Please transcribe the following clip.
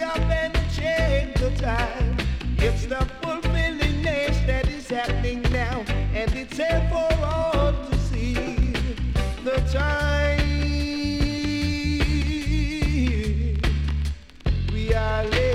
stop and check the time. It's the fulfilling age that is happening now, and it's here for all to see. The time we are living.